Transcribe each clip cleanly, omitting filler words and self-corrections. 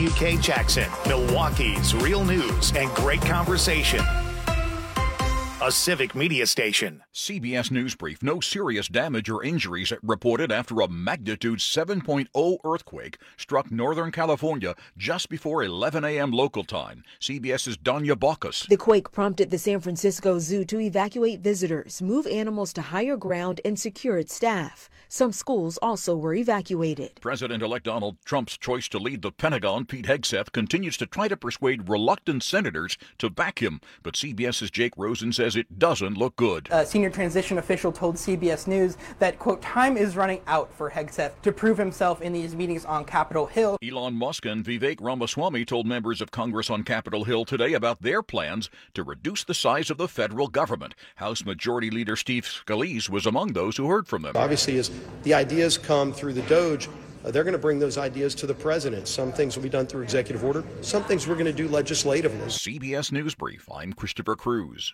WK Jackson, Milwaukee's real news and great conversation. A Civic Media station. CBS News Brief. No serious damage or injuries reported after a magnitude 7.0 earthquake struck Northern California just before 11 a.m. local time. CBS's Danya Baucus. The quake prompted the San Francisco Zoo to evacuate visitors, move animals to higher ground, and secure its staff. Some schools also were evacuated. President-elect Donald Trump's choice to lead the Pentagon, Pete Hegseth, continues to try to persuade reluctant senators to back him. But CBS's Jake Rosen says it doesn't look good. A senior transition official told CBS News that, quote, time is running out for Hegseth to prove himself in these meetings on Capitol Hill. Elon Musk and Vivek Ramaswamy told members of Congress on Capitol Hill today about their plans to reduce the size of the federal government. House Majority Leader Steve Scalise was among those who heard from them. Obviously, as the ideas come through the DOJ, they're going to bring those ideas to the president. Some things will be done through executive order. Some things we're going to do legislatively. CBS News Brief. I'm Christopher Cruz.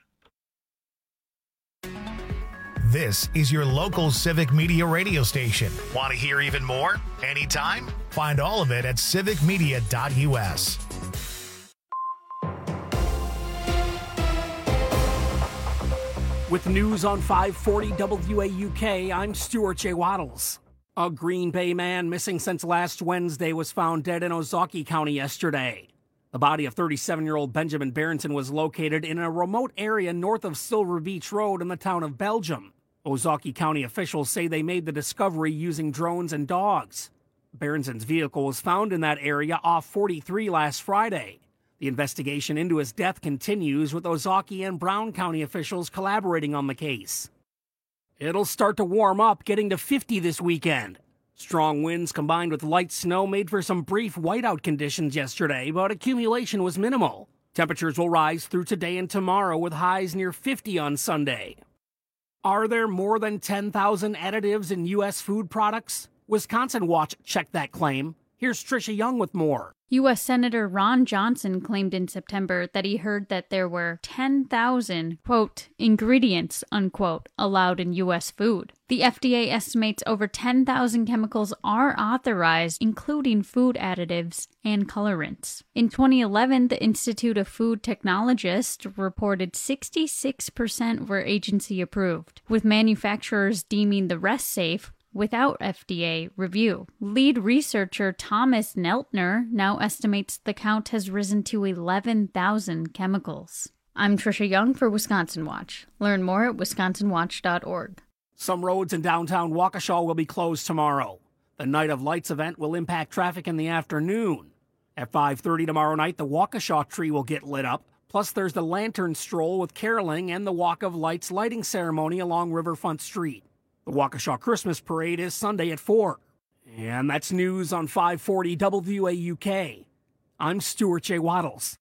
This is your local Civic Media radio station. Want to hear even more? Anytime? Find all of it at civicmedia.us. With news on 540 WAUK, I'm Stuart J. Waddles. A Green Bay man missing since last Wednesday was found dead in Ozaukee County yesterday. The body of 37-year-old Benjamin Berenson was located in a remote area north of Silver Beach Road in the town of Belgium. Ozaukee County officials say they made the discovery using drones and dogs. Berenson's vehicle was found in that area off 43 last Friday. The investigation into his death continues, with Ozaukee and Brown County officials collaborating on the case. It'll start to warm up, getting to 50 this weekend. Strong winds combined with light snow made for some brief whiteout conditions yesterday, but accumulation was minimal. Temperatures will rise through today and tomorrow, with highs near 50 on Sunday. Are there more than 10,000 additives in U.S. food products? Wisconsin Watch checked that claim. Here's Trisha Young with more. U.S. Senator Ron Johnson claimed in September that he heard that there were 10,000, quote, ingredients, unquote, allowed in U.S. food. The FDA estimates over 10,000 chemicals are authorized, including food additives and colorants. In 2011, the Institute of Food Technologists reported 66% were agency approved, with manufacturers deeming the rest safe without FDA review. Lead researcher Thomas Neltner now estimates the count has risen to 11,000 chemicals. I'm Trisha Young for Wisconsin Watch. Learn more at wisconsinwatch.org. Some roads in downtown Waukesha will be closed tomorrow. The Night of Lights event will impact traffic in the afternoon. At 5:30 tomorrow night, the Waukesha tree will get lit up. Plus, there's the Lantern Stroll with caroling and the Walk of Lights lighting ceremony along Riverfront Street. The Waukesha Christmas Parade is Sunday at 4. And that's news on 540 WAUK. I'm Stuart J. Waddles.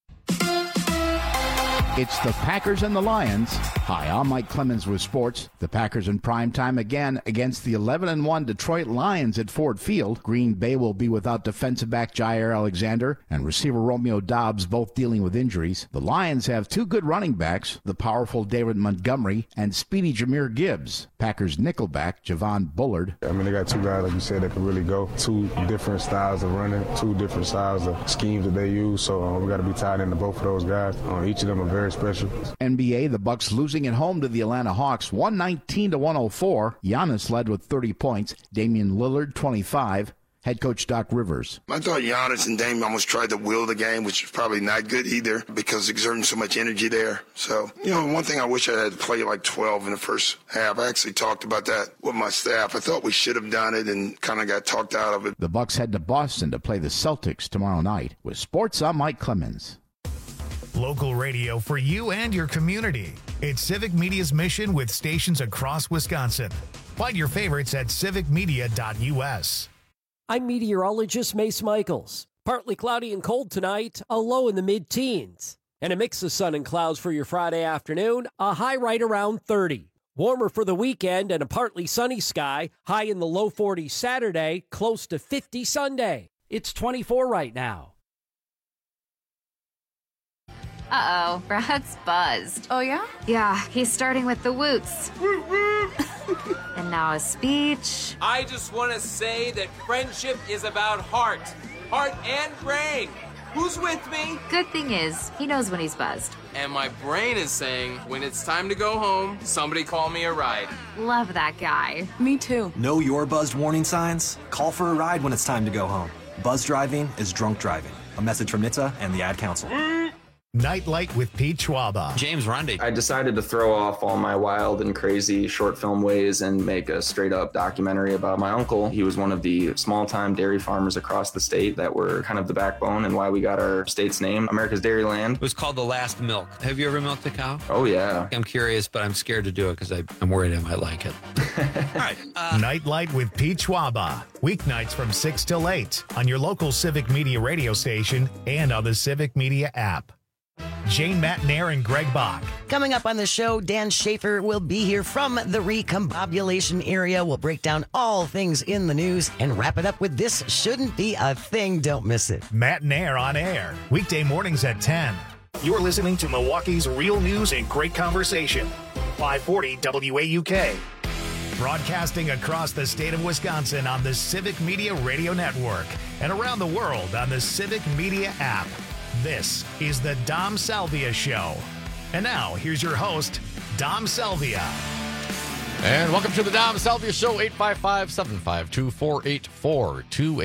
It's the Packers and the Lions. Hi, I'm Mike Clemens with sports. The Packers in prime time again against the 11-1 Detroit Lions at Ford Field. Green Bay will be without defensive back Jair Alexander and receiver Romeo Doubs, both dealing with injuries. The Lions have two good running backs, the powerful David Montgomery and speedy Jahmyr Gibbs. Packers nickelback Javon Bullard. I mean, they got two guys, like you said, that can really go. Two different styles of running, two different styles of schemes that they use. So we got to be tied into both of those guys. Each of them are very special. NBA, the Bucks losing at home to the Atlanta Hawks, 119-104. Giannis led with 30 points. Damian Lillard, 25. Head coach Doc Rivers. I thought Giannis and Dame almost tried to will the game, which is probably not good either because exerting so much energy there. So, one thing I wish I had to play like 12 in the first half. I actually talked about that with my staff. I thought we should have done it and kind of got talked out of it. The Bucks head to Boston to play the Celtics tomorrow night. With sports, I'm Mike Clemens. Local radio for you and your community. It's Civic Media's mission with stations across Wisconsin. Find your favorites at civicmedia.us. I'm meteorologist Mace Michaels. Partly cloudy and cold tonight, a low in the mid-teens. And a mix of sun and clouds for your Friday afternoon, a high right around 30. Warmer for the weekend and a partly sunny sky, high in the low 40s Saturday, close to 50 Sunday. It's 24 right now. Uh-oh, Brad's buzzed. Oh, yeah? Yeah, he's starting with the woots. And now a speech. I just want to say that friendship is about heart. heart, and brain. Who's with me? Good thing is, he knows when he's buzzed. And my brain is saying, when it's time to go home, somebody call me a ride. Love that guy. Me too. Know your buzzed warning signs? Call for a ride when it's time to go home. Buzz driving is drunk driving. A message from NHTSA and the Ad Council. Nightlight with Pete Schwaba. James Rundy. I decided to throw off all my wild and crazy short film ways and make a straight up documentary about my uncle. He was one of the small time dairy farmers across the state that were kind of the backbone and why we got our state's name, America's Dairyland. It was called The Last Milk. Have you ever milked a cow? Oh, yeah. I'm curious, but I'm scared to do it because I'm worried I might like it. All right. Nightlight with Pete Schwaba. Weeknights from 6 till 8 on your local Civic Media radio station and on the Civic Media app. Jane Matnair and Greg Bach. Coming up on the show, Dan Schaefer will be here from the recombobulation area. We'll break down all things in the news and wrap it up with This Shouldn't Be a Thing. Don't miss it. Matnair on air, weekday mornings at 10. You're listening to Milwaukee's real news and great conversation. 540 WAUK. Broadcasting across the state of Wisconsin on the Civic Media Radio Network and around the world on the Civic Media app. This is the Dom Salvia Show. And now, here's your host, Dom Salvia. And welcome to the Dom Salvia Show, 855-752-4842,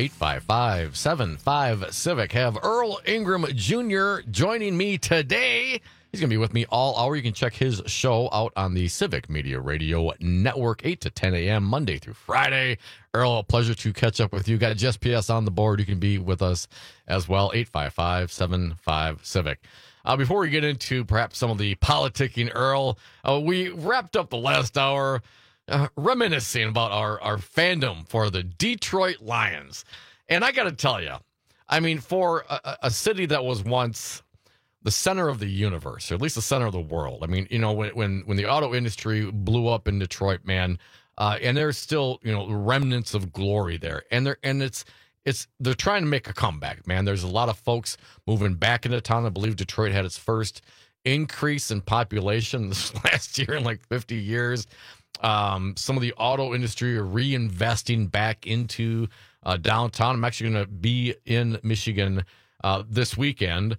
855-75-CIVIC. Have Earl Ingram Jr. joining me today. He's going to be with me all hour. You can check his show out on the Civic Media Radio Network, 8 to 10 a.m., Monday through Friday. Earl, a pleasure to catch up with you. Got Just PS on the board. You can be with us as well, 855-75-CIVIC. Before we get into perhaps some of the politicking, Earl, we wrapped up the last hour reminiscing about our fandom for the Detroit Lions. And I got to tell you, I mean, for a city that was once the center of the universe, or at least the center of the world. I mean, you know, when the auto industry blew up in Detroit, man, and there's still, you know, remnants of glory there, and they're trying to make a comeback, man. There's a lot of folks moving back into town. I believe Detroit had its first increase in population this last year in like 50 years. Some of the auto industry are reinvesting back into downtown. I'm actually going to be in Michigan this weekend.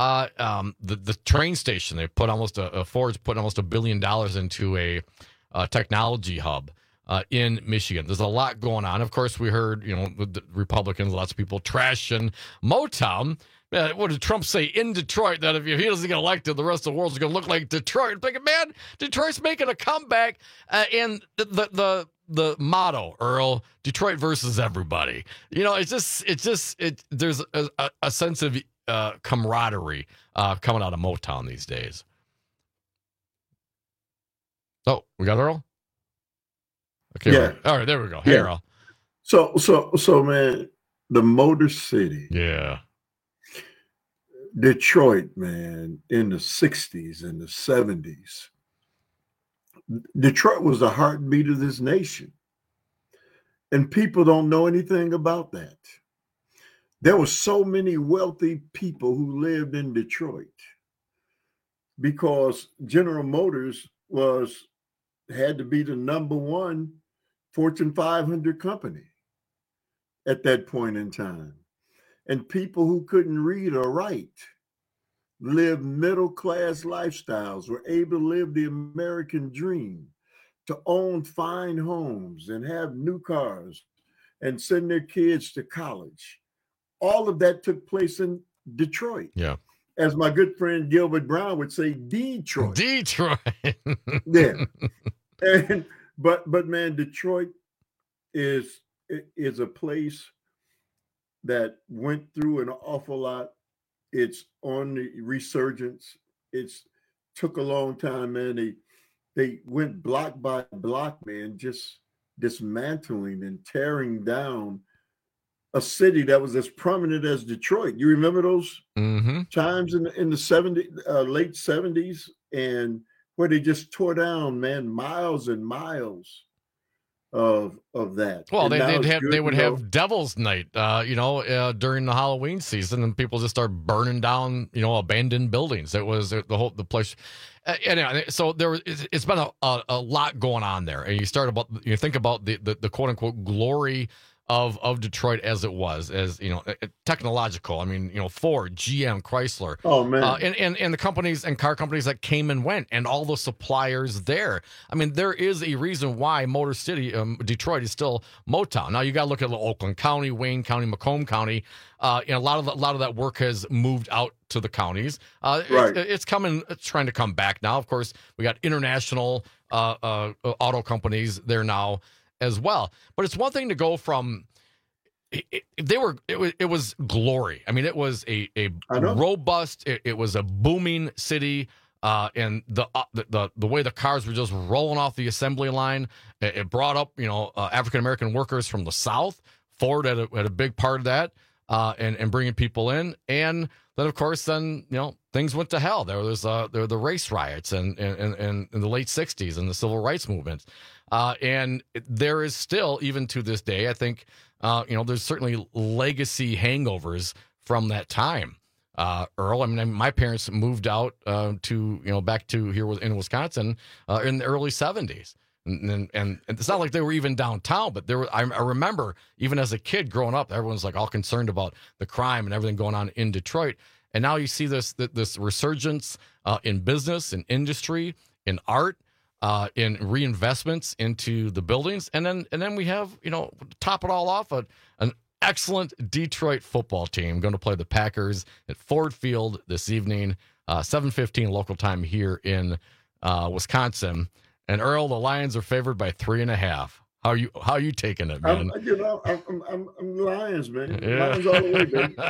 The train station, they put Ford's put almost $1 billion into a technology hub in Michigan. There's a lot going on. Of course, we heard, you know, the Republicans, lots of people trashing Motown. What did Trump say in Detroit? That if he doesn't get elected, the rest of the world's going to look like Detroit. But man, Detroit's making a comeback, and the motto, Earl, Detroit versus everybody. You know, there's a sense of camaraderie coming out of Motown these days. Oh, we got Earl? Okay. Yeah. All right, there we go. Hey, yeah. Earl. So man, the Motor City. Yeah. Detroit, man, in the 60s and the 70s. Detroit was the heartbeat of this nation. And people don't know anything about that. There were so many wealthy people who lived in Detroit because General Motors had to be the number one Fortune 500 company at that point in time. And people who couldn't read or write lived middle-class lifestyles, were able to live the American dream, to own fine homes and have new cars and send their kids to college. All of that took place in Detroit. Yeah. As my good friend Gilbert Brown would say, Detroit. Detroit. Yeah. But man, Detroit is a place that went through an awful lot. It's on the resurgence. It's took a long time, man. They went block by block, man, just dismantling and tearing down a city that was as prominent as Detroit. You remember those times in the 70s, late 70s, and where they just tore down, man, miles and miles of that. Well, they would have Devil's Night, during the Halloween season, and people just start burning down, abandoned buildings. It was the place. Anyway, so it's been a lot going on there, and you think about the quote unquote glory of Detroit as it was, as technological. I mean, Ford, GM, Chrysler. Oh man, and the companies and car companies that came and went, and all the suppliers there. I mean, there is a reason why Motor City, Detroit, is still Motown. Now you got to look at Oakland County, Wayne County, Macomb County. A lot of that work has moved out to the counties. Right. It's trying to come back now. Of course, we got international auto companies there now as well. But it's one thing to go from it was glory. I mean, it was a robust, it was a booming city, and the way the cars were just rolling off the assembly line, it brought up African American workers from the South. Ford had a big part of that, and bringing people in, and then of course things went to hell. There was the race riots and in the late '60s and the civil rights movement. And there is still, even to this day, I think, there's certainly legacy hangovers from that time. Earl, I mean, my parents moved out back to here in Wisconsin in the early '70s. And it's not like they were even downtown, but I remember even as a kid growing up, everyone's like all concerned about the crime and everything going on in Detroit. And now you see this resurgence in business, in industry, in art, in reinvestments into the buildings, and then we have top it all off an excellent Detroit football team going to play the Packers at Ford Field this evening, 7:15 local time here in Wisconsin. And Earl, the Lions are favored by 3.5. How are you taking it, man? I'm Lions, man. Yeah. Lions all the way,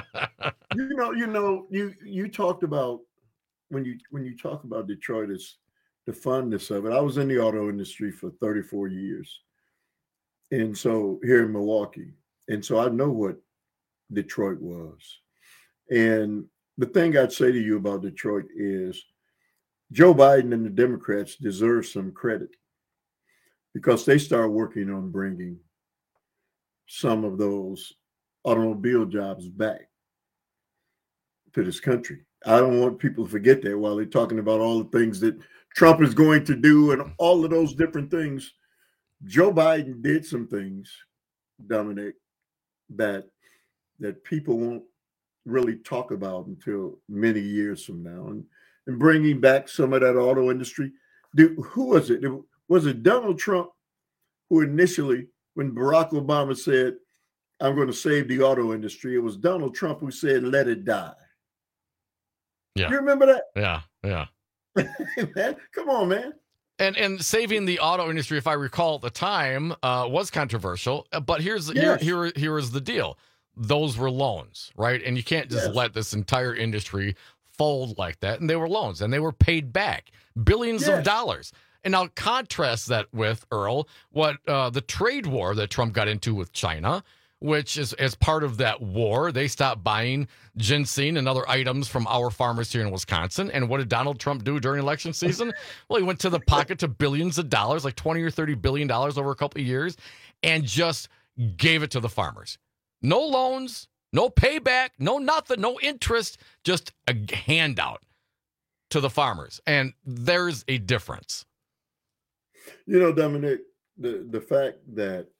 baby. You talked about when you talk about Detroit, it's the funness of it. I was in the auto industry for 34 years, and so here in Milwaukee, and so I know what Detroit was. And the thing I'd say to you about Detroit is Joe Biden and the Democrats deserve some credit because they started working on bringing some of those automobile jobs back to this country. I don't want people to forget that while they're talking about all the things that Trump is going to do and all of those different things. Joe Biden did some things, Dominic, that people won't really talk about until many years from now. And bringing back some of that auto industry. Who was it? Was it Donald Trump who initially, when Barack Obama said, I'm going to save the auto industry, it was Donald Trump who said, let it die. Yeah. You remember that? Yeah. Man, come on, man. And saving the auto industry, if I recall at the time, was controversial. But here is the deal. Those were loans, right? And you can't just let this entire industry fold like that. And they were loans, and they were paid back billions of dollars. And now contrast that with, Earl, what the trade war that Trump got into with China, which is as part of that war, they stopped buying ginseng and other items from our farmers here in Wisconsin. And what did Donald Trump do during election season? Well, he went to the pocket to billions of dollars, like $20 or $30 billion over a couple of years, and just gave it to the farmers. No loans, no payback, no nothing, no interest, just a handout to the farmers. And there's a difference. Dominic, the fact that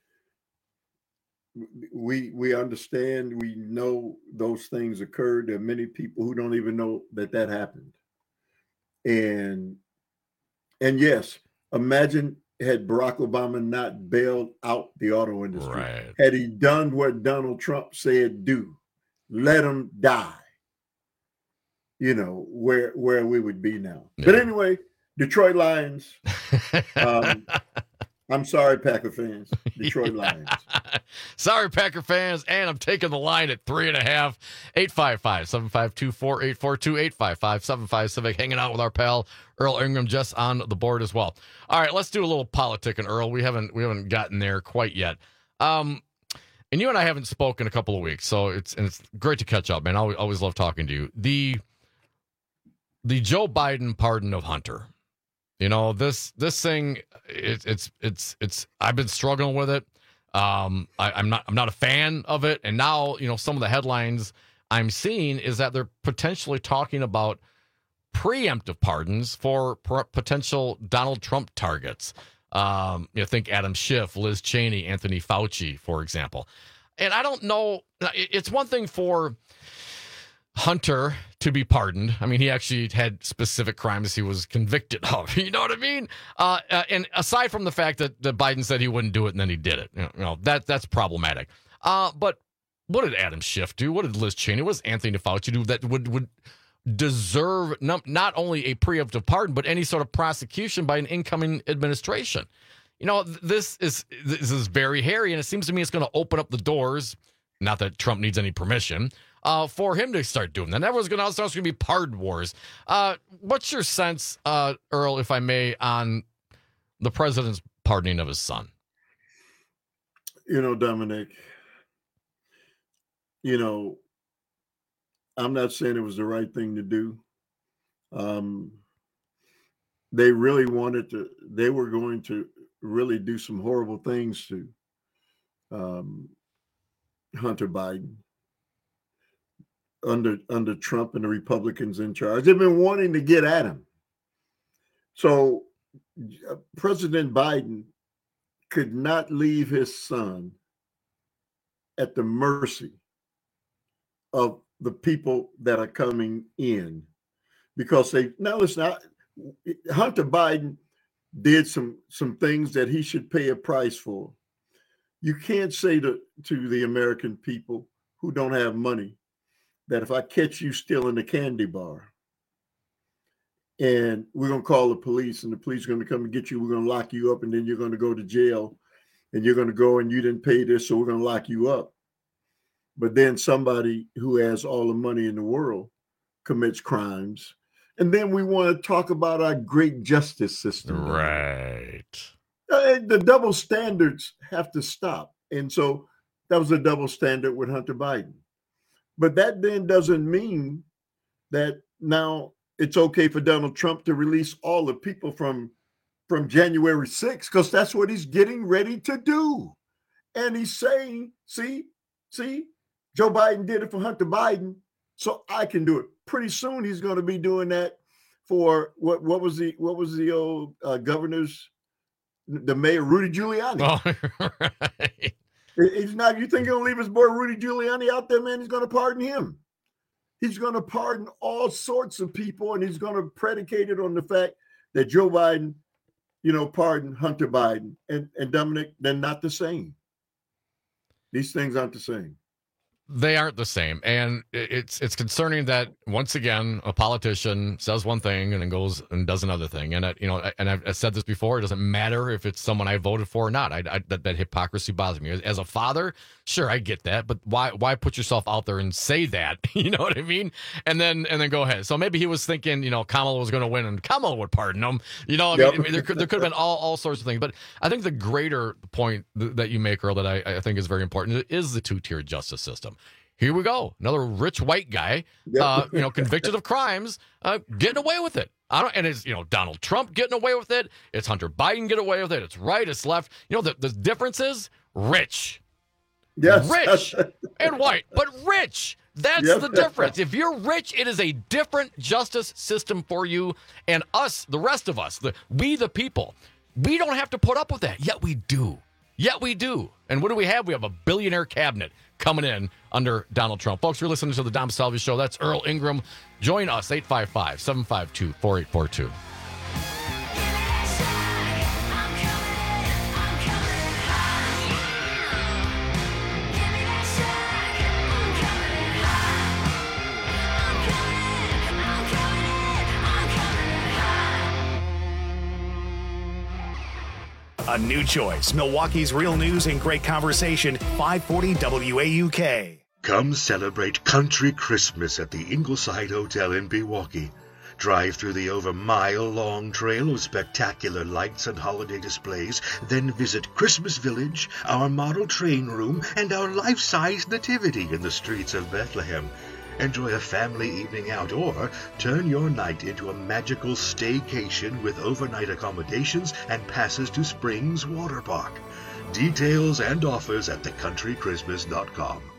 we understand, we know those things occurred. There are many people who don't even know that happened. And yes, imagine had Barack Obama not bailed out the auto industry, right. Had he done what Donald Trump said do, let him die, where we would be now. Yeah. But anyway, Detroit Lions. I'm sorry, Packer fans. Detroit Lions. Sorry, Packer fans. And I'm taking the line at 3.5. 855-752-4842. 855-75 Hanging out with our pal Earl Ingram just on the board as well. All right, let's do a little politicking, Earl. We haven't gotten there quite yet. And you and I haven't spoken in a couple of weeks, so it's great to catch up, man. I always love talking to you. The Joe Biden pardon of Hunter. This thing, it's I've been struggling with it. I'm not a fan of it. And now, some of the headlines I'm seeing is that they're potentially talking about preemptive pardons for potential Donald Trump targets. Think Adam Schiff, Liz Cheney, Anthony Fauci, for example. And I don't know. It's one thing for Hunter to be pardoned. I mean, he actually had specific crimes he was convicted of. You know what I mean? And aside from the fact that Biden said he wouldn't do it and then he did it, that's problematic. But what did Adam Schiff do? What did Liz Cheney? What does Anthony Fauci do that would deserve not only a preemptive pardon, but any sort of prosecution by an incoming administration? This is very hairy, and it seems to me it's going to open up the doors. Not that Trump needs any permission for him to start doing that. And everyone's going to be pardon wars. What's your sense, Earl, if I may, on the president's pardoning of his son? Dominic, I'm not saying it was the right thing to do. They really they were going to really do some horrible things to Hunter Biden under Trump and the Republicans in charge. They've been wanting to get at him. So President Biden could not leave his son at the mercy of the people that are coming in, because Hunter Biden did some things that he should pay a price for. You can't say to the American people who don't have money that if I catch you stealing a candy bar and we're going to call the police and the police are going to come and get you, we're going to lock you up, and then you're going to go to jail, and you're going to go and you didn't pay this, so we're going to lock you up. But then somebody who has all the money in the world commits crimes. And then we want to talk about our great justice system. Right. The double standards have to stop. And so that was a double standard with Hunter Biden. But that then doesn't mean that now it's okay for Donald Trump to release all the people from January 6th, because that's what he's getting ready to do. And he's saying, see, Joe Biden did it for Hunter Biden, so I can do it. Pretty soon he's going to be doing that for what was the old governor's, the mayor, Rudy Giuliani. Oh, right. He's not. You think he'll leave his boy Rudy Giuliani out there, man? He's going to pardon him. He's going to pardon all sorts of people, and he's going to predicate it on the fact that Joe Biden, pardoned Hunter Biden. And Dominic, they're not the same. These things aren't the same. They aren't the same. And it's concerning that, once again, a politician says one thing and then goes and does another thing. And, and I've said this before, it doesn't matter if it's someone I voted for or not. That hypocrisy bothers me. As a father, sure, I get that. But why put yourself out there and say that? You know what I mean? And then go ahead. So maybe he was thinking, Kamala was going to win and Kamala would pardon him. There could have been all sorts of things. But I think the greater point that you make, Earl, that I think is very important is the two-tier justice system. Here we go. Another rich white guy, convicted of crimes, getting away with it. And it's, Donald Trump getting away with it. It's Hunter Biden getting away with it. It's right, it's left. The difference is rich. Yes. Rich and white, but rich. That's the difference. If you're rich, it is a different justice system for you and us, the rest of us, we the people. We don't have to put up with that, yet we do. And what do we have? We have a billionaire cabinet coming in under Donald Trump. Folks, you're listening to the Dom Salvi Show. That's Earl Ingram. Join us, 855-752-4842. A new choice. Milwaukee's real news and great conversation. 540 WAUK. Come celebrate Country Christmas at the Ingleside Hotel in Milwaukee. Drive through the over mile-long trail of spectacular lights and holiday displays, then visit Christmas Village, our model train room, and our life-size nativity in the streets of Bethlehem. Enjoy a family evening out, or turn your night into a magical staycation with overnight accommodations and passes to Springs Water Park. Details and offers at thecountrychristmas.com.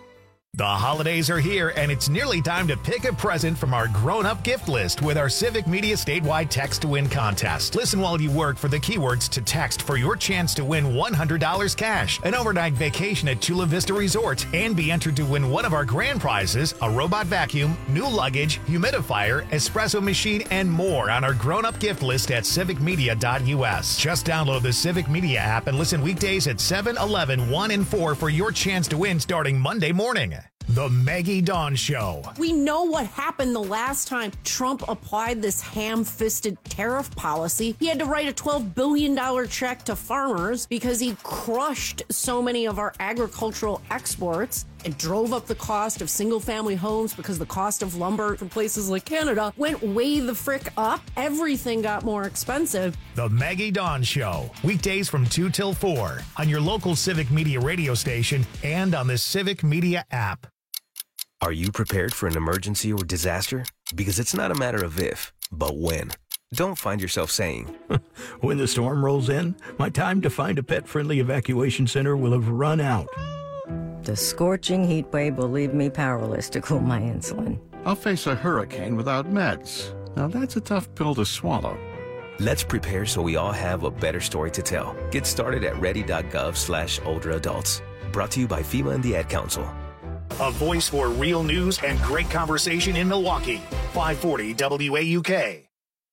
The holidays are here, and it's nearly time to pick a present from our grown-up gift list with our Civic Media statewide Text to Win contest. Listen while you work for the keywords to text for your chance to win $100 cash, an overnight vacation at Chula Vista Resort, and be entered to win one of our grand prizes, a robot vacuum, new luggage, humidifier, espresso machine, and more on our grown-up gift list at civicmedia.us. Just download the Civic Media app and listen weekdays at 7, 11, 1, and 4 for your chance to win starting Monday morning. The Maggie Dawn Show. We know what happened the last time Trump applied this ham-fisted tariff policy. He had to write a $12 billion check to farmers because he crushed so many of our agricultural exports. It drove up the cost of single-family homes because the cost of lumber from places like Canada went way the frick up. Everything got more expensive. The Maggie Dawn Show. Weekdays from 2 till 4 on your local Civic Media radio station and on the Civic Media app. Are you prepared for an emergency or disaster? Because it's not a matter of if, but when. Don't find yourself saying, when the storm rolls in, my time to find a pet-friendly evacuation center will have run out. The scorching heat wave will leave me powerless to cool my insulin. I'll face a hurricane without meds. Now that's a tough pill to swallow. Let's prepare so we all have a better story to tell. Get started at ready.gov/older adults. Brought to you by FEMA and the Ad Council. A voice for real news and great conversation in Milwaukee. 540 WAUK.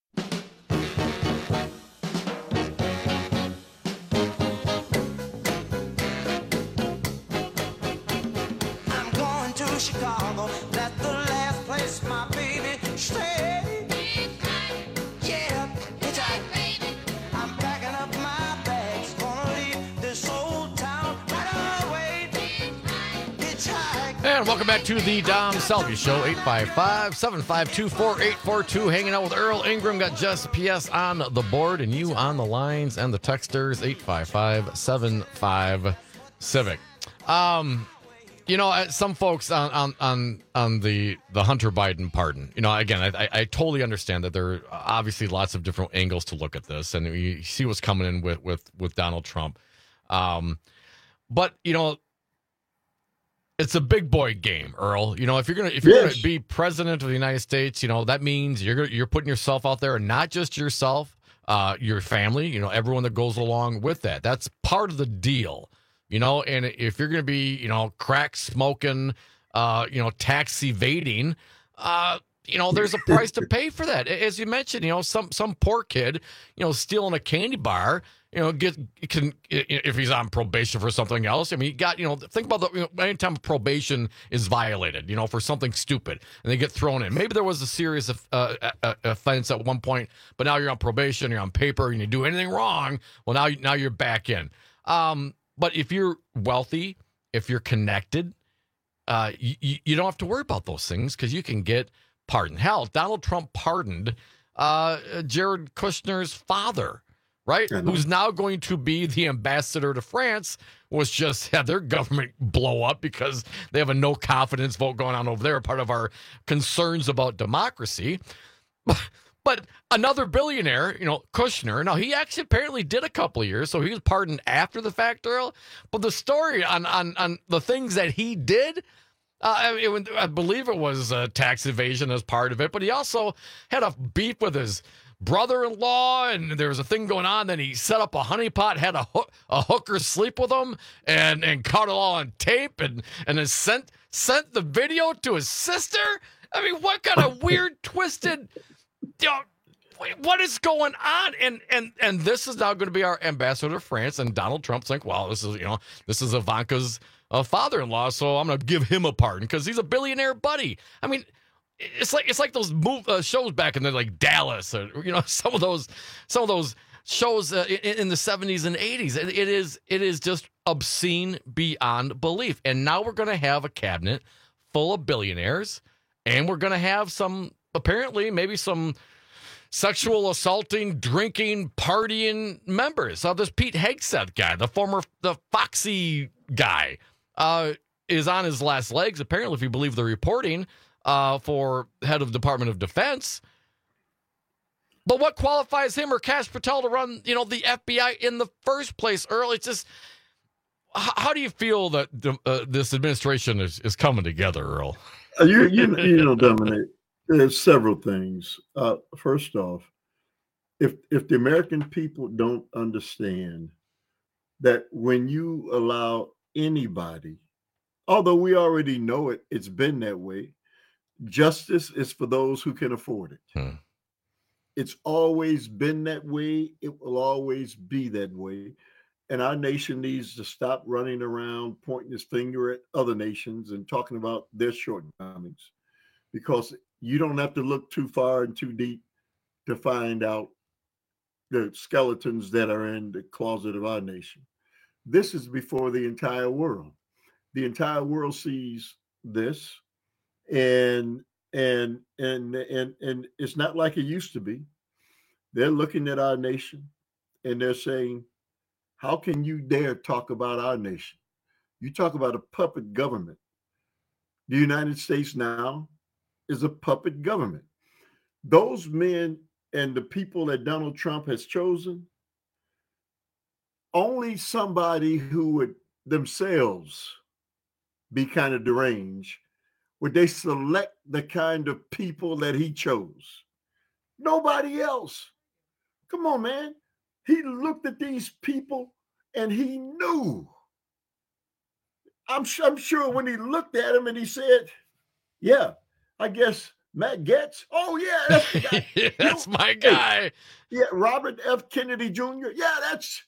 I'm going to Chicago. That's the last place my baby stay. Yeah, it's baby. I'm packing up my bags. Gonna leave this old town right away. And welcome back to the Dom Selvey Show, 855-752-4842. Hanging out with Earl Ingram. Got Jess PS on the board and you on the lines and the texters, 855-75-CIVIC. Some folks on the Hunter Biden pardon, again, I totally understand that there are obviously lots of different angles to look at this, and you see what's coming in with Donald Trump. But, it's a big boy game, Earl. If you're gonna be president of the United States, that means you're putting yourself out there, and not just yourself, your family, everyone that goes along with that. That's part of the deal, And if you're gonna be, crack smoking, tax evading, there's a price to pay for that. As you mentioned, some poor kid, stealing a candy bar. If he's on probation for something else. I mean, think about anytime probation is violated, for something stupid, and they get thrown in. Maybe there was a serious offense at one point, but now you're on probation, you're on paper, and you do anything wrong. Well, now you're back in. But if you're wealthy, if you're connected, you don't have to worry about those things because you can get pardoned. Hell, Donald Trump pardoned Jared Kushner's father. Right? Who's now going to be the ambassador to France, was just had their government blow up because they have a no confidence vote going on over there, part of our concerns about democracy. But another billionaire, Kushner, now he actually apparently did a couple of years, so he was pardoned after the fact, Earl. But the story on the things that he did, I believe it was tax evasion as part of it, but he also had a beef with his brother-in-law, and there was a thing going on. Then he set up a honeypot, had a hooker sleep with him, and caught it all on tape, and then sent the video to his sister. I mean, what kind of weird, twisted, what is going on? And this is now going to be our ambassador to France, and Donald Trump's like, well, this is Ivanka's father-in-law, so I'm going to give him a pardon because he's a billionaire buddy. I mean, it's like those shows back in the like Dallas, or some of those shows in the 70s and 80s. It is just obscene beyond belief. And now we're going to have a cabinet full of billionaires, and we're going to have maybe some sexual assaulting, drinking, partying members. So this Pete Hegseth guy, the Foxy guy, is on his last legs, apparently, if you believe the reporting. For head of Department of Defense. But what qualifies him or Kash Patel to run, the FBI in the first place, Earl? It's just, how do you feel that this administration is coming together, Earl? You know, Dominic, there's several things. First off, if the American people don't understand that when you allow anybody, although we already know it, it's been that way, justice is for those who can afford it. It's always been that way. It will always be that way. And our nation needs to stop running around pointing his finger at other nations and talking about their shortcomings, because you don't have to look too far and too deep to find out the skeletons that are in the closet of our nation. This is before the entire world. The entire world sees this, and it's not like it used to be. They're looking at our nation and they're saying, how can you dare talk about our nation? You talk about a puppet government. The United States now is a puppet government. Those men and the people that Donald Trump has chosen, only somebody who would themselves be kind of deranged would they select the kind of people that he chose. Nobody else. Come on, man. He looked at these people and he knew. I'm sure when he looked at him and he said, yeah, I guess Matt Gaetz. Oh, yeah, that's the guy. That's my guy. Yeah, Robert F. Kennedy Jr. Yeah, that's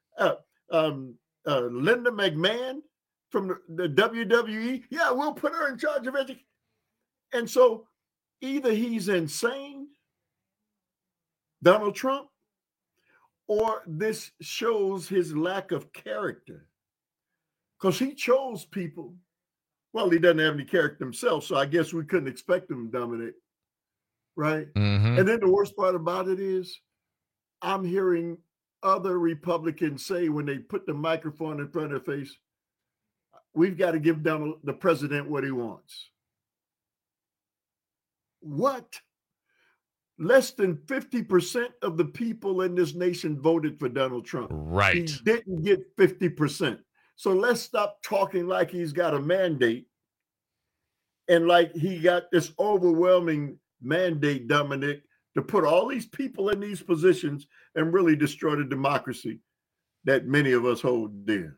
Linda McMahon from the WWE. Yeah, we'll put her in charge of education. And so either he's insane, Donald Trump, or this shows his lack of character, because he chose people. Well, he doesn't have any character himself, so I guess we couldn't expect him to dominate, right? Mm-hmm. And then the worst part about it is I'm hearing other Republicans say when they put the microphone in front of their face, we've got to give Donald, the president, what he wants. What? Less than 50% of the people in this nation voted for Donald Trump. Right. He didn't get 50%. So let's stop talking like he's got a mandate and like he got this overwhelming mandate, Dominic, to put all these people in these positions and really destroy the democracy that many of us hold dear.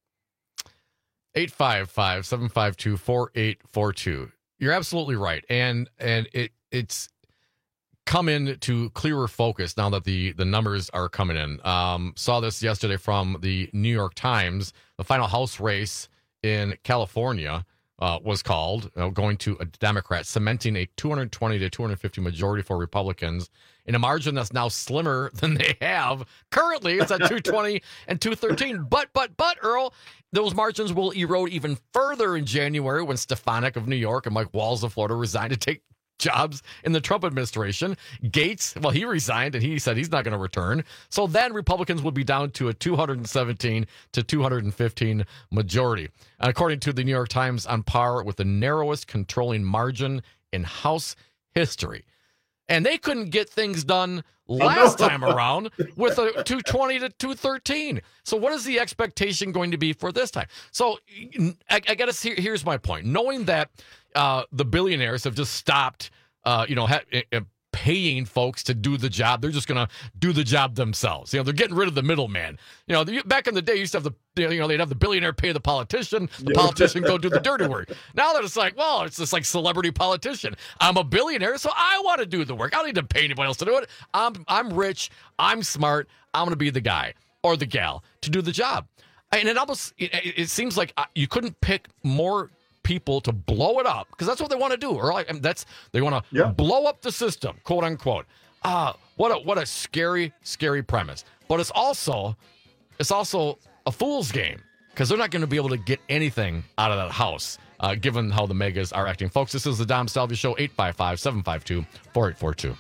855-752-4842. You're absolutely right. And it's come into clearer focus now that the numbers are coming in. Saw this yesterday from the New York Times. The final House race in California was called, going to a Democrat, cementing a 220 to 250 majority for Republicans in a margin that's now slimmer than they have currently. It's at 220 and 213. But Earl, those margins will erode even further in January when Stefanik of New York and Mike Walz of Florida resigned to take jobs in the Trump administration. Gates, well, he resigned and he said he's not going to return. So then Republicans would be down to a 217 to 215 majority. And according to the New York Times, on par with the narrowest controlling margin in House history. And they couldn't get things done last time around with a 220 to 213. So what is the expectation going to be for this time? So I got to see, here's my point. Knowing that the billionaires have just stopped, paying folks to do the job. They're just going to do the job themselves. They're getting rid of the middleman. Back in the day, you used to have they'd have the billionaire pay the politician, the politician go do the dirty work. Now that it's like, well, it's just like celebrity politician. I'm a billionaire, so I want to do the work. I don't need to pay anybody else to do it. I'm rich. I'm smart. I'm going to be the guy or the gal to do the job. And it seems like you couldn't pick more people to blow it up, because that's what they want to do. Or they want to blow up the system, quote unquote. What a scary premise. But it's also a fool's game, because they're not going to be able to get anything out of that House, given how the megas are acting. Folks, this is the Dom Salvia Show, 855-752-4842.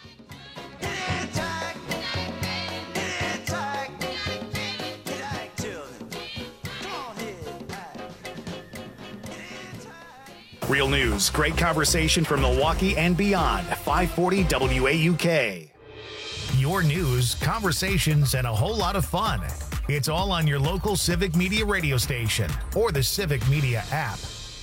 Real news, great conversation from Milwaukee and beyond. 540 WAUK. your news, conversations, and a whole lot of fun. It's all on your local Civic Media radio station or the Civic Media app.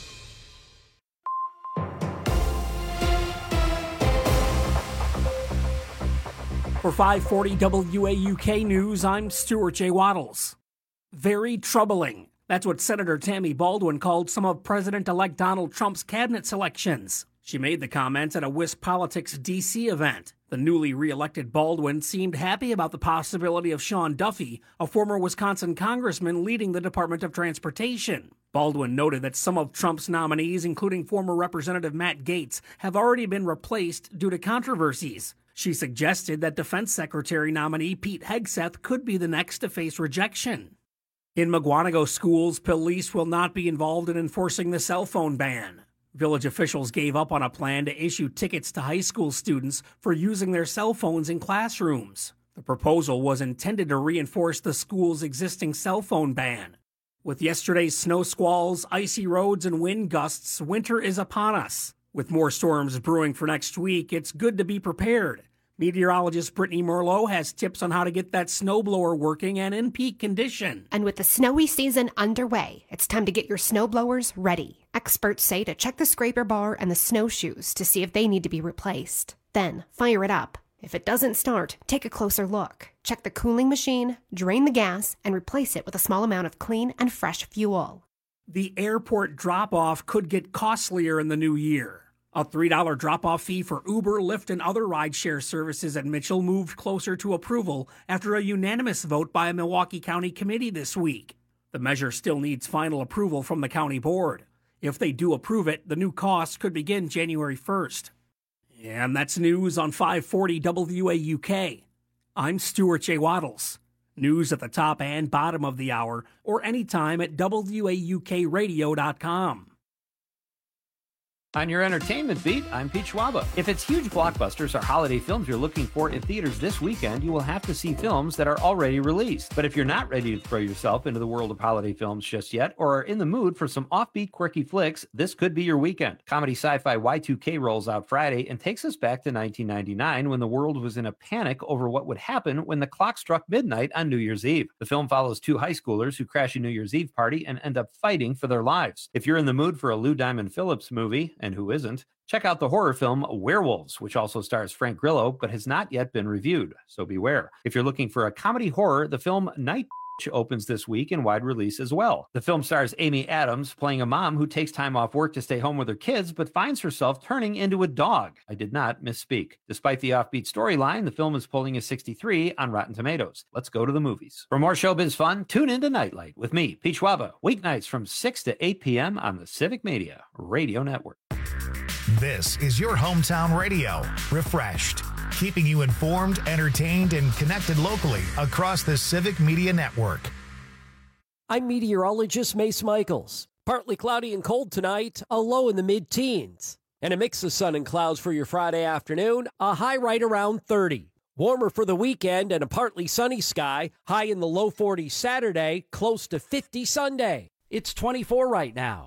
For 540 WAUK News, I'm Stuart J. Waddles. Very troubling. That's what Senator Tammy Baldwin called some of President-elect Donald Trump's cabinet selections. She made the comments at a Wisp Politics D.C. event. The newly re-elected Baldwin seemed happy about the possibility of Sean Duffy, a former Wisconsin congressman, leading the Department of Transportation. Baldwin noted that some of Trump's nominees, including former Representative Matt Gaetz, have already been replaced due to controversies. She suggested that Defense Secretary nominee Pete Hegseth could be the next to face rejection. In Mukwonago schools, police will not be involved in enforcing the cell phone ban. Village officials gave up on a plan to issue tickets to high school students for using their cell phones in classrooms. The proposal was intended to reinforce the school's existing cell phone ban. With yesterday's snow squalls, icy roads, and wind gusts, winter is upon us. With more storms brewing for next week, it's good to be prepared. Meteorologist Brittany Merlot has tips on how to get that snowblower working and in peak condition. And with the snowy season underway, it's time to get your snowblowers ready. Experts say to check the scraper bar and the snowshoes to see if they need to be replaced. Then, fire it up. If it doesn't start, take a closer look. Check the cooling machine, drain the gas, and replace it with a small amount of clean and fresh fuel. The airport drop-off could get costlier in the new year. A $3 drop-off fee for Uber, Lyft, and other rideshare services at Mitchell moved closer to approval after a unanimous vote by a Milwaukee County committee this week. The measure still needs final approval from the county board. If they do approve it, the new cost could begin January 1st. And that's news on 540 WAUK. I'm Stuart J. Waddles. News at the top and bottom of the hour or anytime at WAUKradio.com. On your entertainment beat, I'm Pete Schwaba. If it's huge blockbusters or holiday films you're looking for in theaters this weekend, you will have to see films that are already released. But if you're not ready to throw yourself into the world of holiday films just yet, or are in the mood for some offbeat, quirky flicks, this could be your weekend. Comedy sci-fi Y2K rolls out Friday and takes us back to 1999 when the world was in a panic over what would happen when the clock struck midnight on New Year's Eve. The film follows two high schoolers who crash a New Year's Eve party and end up fighting for their lives. If you're in the mood for a Lou Diamond Phillips movie, and who isn't, check out the horror film Werewolves, which also stars Frank Grillo, but has not yet been reviewed, so beware. If you're looking for a comedy horror, the film Night opens this week in wide release as well. The film stars Amy Adams playing a mom who takes time off work to stay home with her kids, but finds herself turning into a dog. I did not misspeak. Despite the offbeat storyline, the film is polling a 63 on Rotten Tomatoes. Let's go to the movies. For more showbiz fun, tune into Nightlight with me, Pete Schwaba, weeknights from 6 to 8 p.m. on the Civic Media Radio Network. This is your hometown radio, refreshed, keeping you informed, entertained, and connected locally across the Civic Media Network. I'm meteorologist Mace Michaels. Partly cloudy and cold tonight, a low in the mid-teens. And a mix of sun and clouds for your Friday afternoon, a high right around 30. Warmer for the weekend and a partly sunny sky, high in the low 40s Saturday, close to 50 Sunday. It's 24 right now.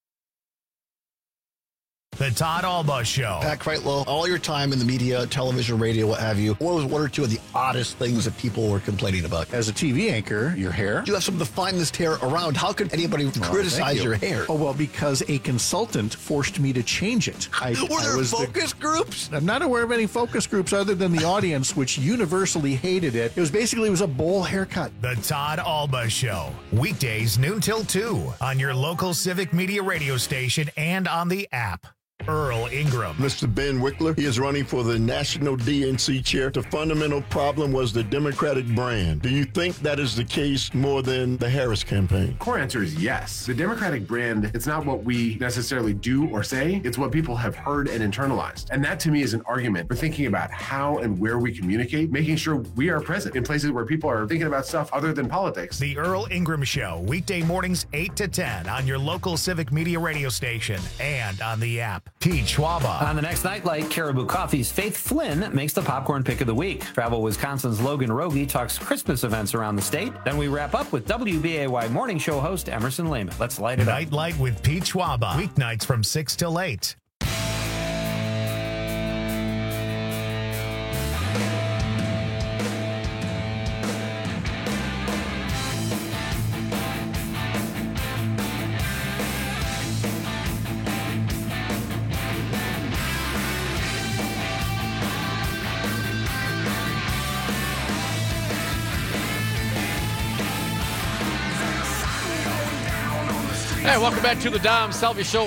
The Todd Alba Show. Pat Kreitlow, all your time in the media, television, radio, what have you, what was one or two of the oddest things that people were complaining about? As a TV anchor, your hair. You have some of the finest hair around. How could anybody criticize your hair? Oh, well, because a consultant forced me to change it. Were there focus groups? I'm not aware of any focus groups other than the audience, which universally hated it. It was a bowl haircut. The Todd Alba Show. Weekdays noon till 2 on your local Civic Media radio station and on the app. Earl Ingram. Mr. Ben Wickler, he is running for the national DNC chair. The fundamental problem was the Democratic brand. Do you think that is the case more than the Harris campaign? Core answer is yes. The Democratic brand, it's not what we necessarily do or say, it's what people have heard and internalized. And that to me is an argument for thinking about how and where we communicate, making sure we are present in places where people are thinking about stuff other than politics. The Earl Ingram Show, weekday mornings 8 to 10 on your local Civic Media radio station and on the app. Pete Schwaba. On the next Nightlight, Caribou Coffee's Faith Flynn makes the popcorn pick of the week. Travel Wisconsin's Logan Rogie talks Christmas events around the state. Then we wrap up with WBAY morning show host Emerson Lehman. Let's light it up. Nightlight with Pete Schwaba. Weeknights from 6 till 8. Hey, welcome back to the Dom Salvi Show,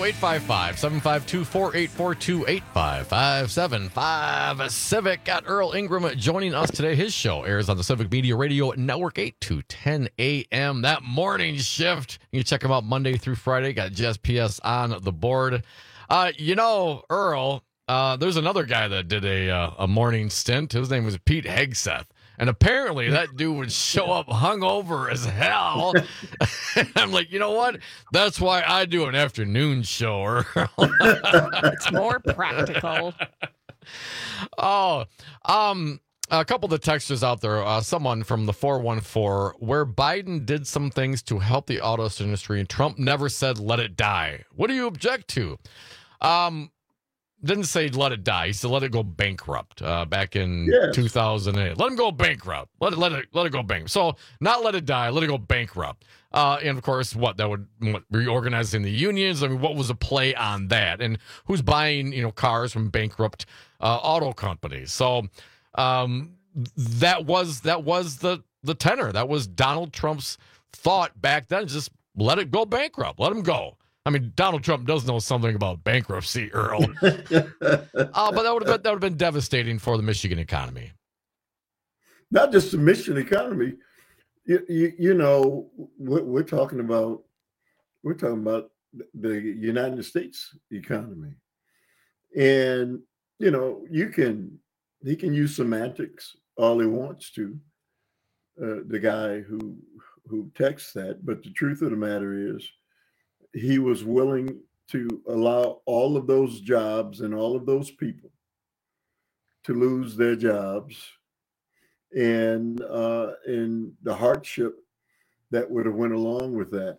855-752-4842-855-755 Civic. Got Earl Ingram joining us today. His show airs on the Civic Media Radio Network, 8 to 10 a.m. That morning shift. You can check him out Monday through Friday. Got Jazz PS on the board. Earl, there's another guy that did a morning stint. His name was Pete Hegseth. And apparently that dude would show up hungover as hell. I'm like, you know what? That's why I do an afternoon show, Earl. It's more practical. A couple of the texters out there, someone from the 414, where Biden did some things to help the auto industry and Trump never said, let it die. What do you object to? Didn't say let it die. He said let it go bankrupt back in 2008. Let him go bankrupt. Let it go bankrupt. So not let it die, let it go bankrupt. And of course, that would reorganizing the unions. I mean, what was a play on that? And who's buying cars from bankrupt auto companies? So that was the tenor. That was Donald Trump's thought back then. Just let it go bankrupt. Let him go. I mean, Donald Trump does know something about bankruptcy, Earl. But that would have been devastating for the Michigan economy. Not just the Michigan economy. We're talking about the United States economy, and he can use semantics all he wants to. The guy who texts that, but the truth of the matter is, he was willing to allow all of those jobs and all of those people to lose their jobs and the hardship that would have went along with that.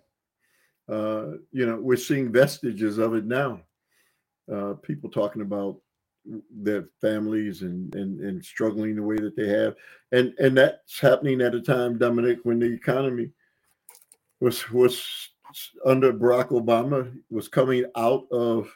We're seeing vestiges of it now. People talking about their families and struggling the way that they have. And that's happening at a time, Dominic, when the economy was under Barack Obama was coming out of,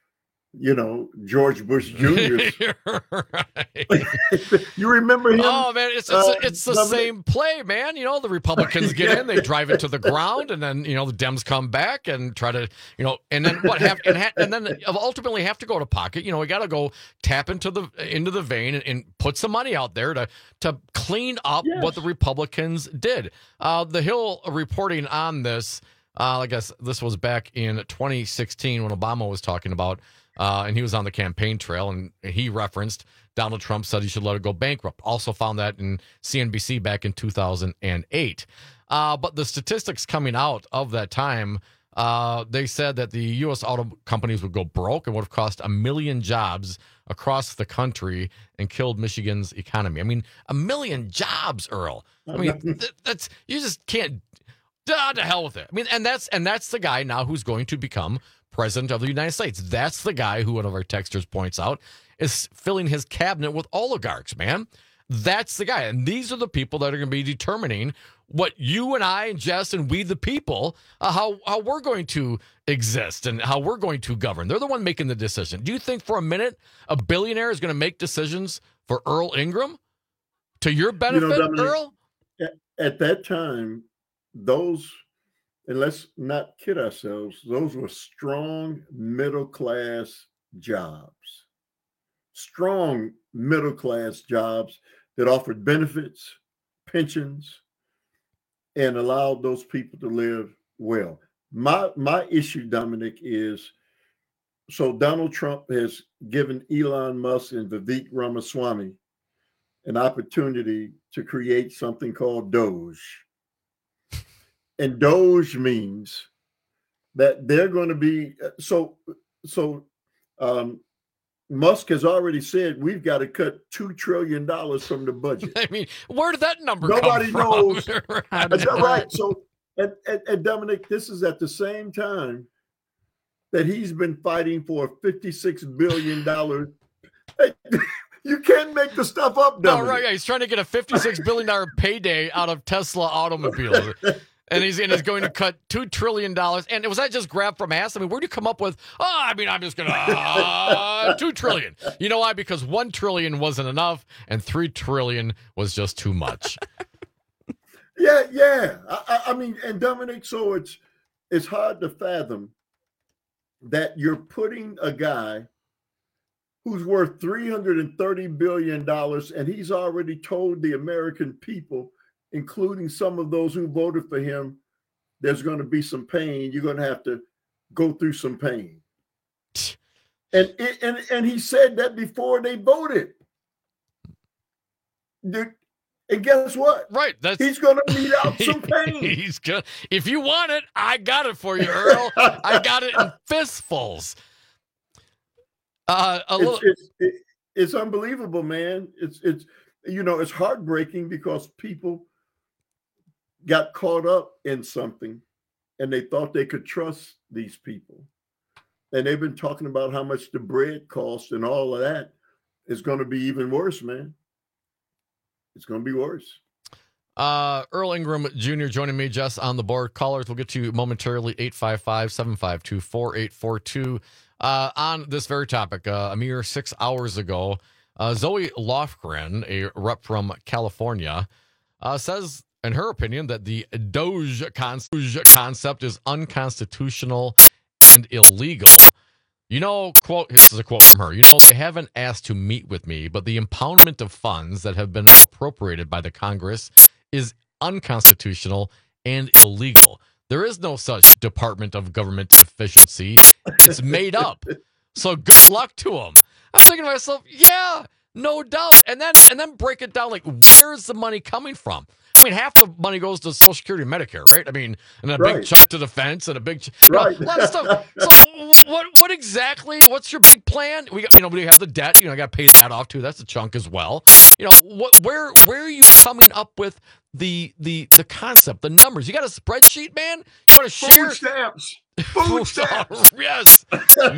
George Bush Jr. Right. You remember him? Oh man, it's the same play, man. The Republicans get in, they drive it to the ground, and then the Dems come back and try to and then what happens? And then ultimately have to go to pocket. We got to go tap into the vein and put some money out there to clean up what the Republicans did. The Hill reporting on this. I guess this was back in 2016 when Obama was talking about, and he was on the campaign trail, and he referenced Donald Trump said he should let it go bankrupt. Also found that in CNBC back in 2008. But the statistics coming out of that time, they said that the U.S. auto companies would go broke and would have cost 1 million jobs across the country and killed Michigan's economy. I mean, 1 million jobs, Earl. I mean, that's you just can't. To hell with it. I mean, and that's the guy now who's going to become president of the United States. That's the guy who one of our texters points out is filling his cabinet with oligarchs, man. That's the guy. And these are the people that are going to be determining what you and I and Jess and we the people, how we're going to exist and how we're going to govern. They're the one making the decision. Do you think for a minute a billionaire is going to make decisions for Earl Ingram to your benefit, Dominic, Earl? At that time, those, and let's not kid ourselves, those were strong middle-class jobs. Strong middle-class jobs that offered benefits, pensions, and allowed those people to live well. My issue, Dominic, is so Donald Trump has given Elon Musk and Vivek Ramaswamy an opportunity to create something called Doge. And Doge means that they're going to be Musk has already said we've got to cut $2 trillion from the budget. I mean, where did that number Nobody come from? knows. Right. So, and Dominic, this is at the same time that he's been fighting for a $56 billion. You can't make the stuff up, Dominic. Oh, right. Yeah. He's trying to get a $56 billion payday out of Tesla automobiles. And he's going to cut $2 trillion. And was that just grabbed from ass? I mean, where do you come up with, I'm just going to, $2 trillion. You know why? Because $1 trillion wasn't enough and $3 trillion was just too much. Yeah. I mean, and Dominic, so it's, it's hard to fathom that you're putting a guy who's worth $330 billion, and he's already told the American people, including some of those who voted for him, there's going to be some pain. You're going to have to go through some pain. And he said that before they voted. And guess what? Right. He's going to mete out some pain. He's good. If you want it, I got it for you, Earl. I got it in fistfuls. It's unbelievable, man. It's heartbreaking because people got caught up in something and they thought they could trust these people. And they've been talking about how much the bread costs and all of that. Is going to be even worse, man. It's going to be worse. Earl Ingram Jr. joining me, Jess, on the board. Callers, we'll get to you momentarily, 855-752-4842. On this very topic, a mere 6 hours ago, Zoe Lofgren, a rep from California, says, in her opinion, that the Doge concept is unconstitutional and illegal. Quote, this is a quote from her, they haven't asked to meet with me, but the impoundment of funds that have been appropriated by the Congress is unconstitutional and illegal. There is no such Department of Government Efficiency. It's made up. So good luck to them. I'm thinking to myself, yeah, no doubt. And then break it down, like, where's the money coming from? I mean, half the money goes to Social Security and Medicare, right? I mean, and a big chunk to defense and a big, a lot of stuff. So what exactly, what's your big plan? We got, we have the debt, I got to pay that off too. That's a chunk as well. Where are you coming up with the concept, the numbers? You got a spreadsheet, man? You want to share? Food stamps. Food stamps. Yes.